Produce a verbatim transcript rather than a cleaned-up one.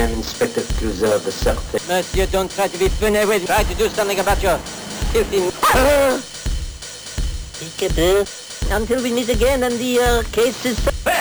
am Inspector Clouseau of the Sûreté. Monsieur, don't try to be funny with me. Try to do something about your filthy... Peekaboo. Until we meet again and the uh, case is...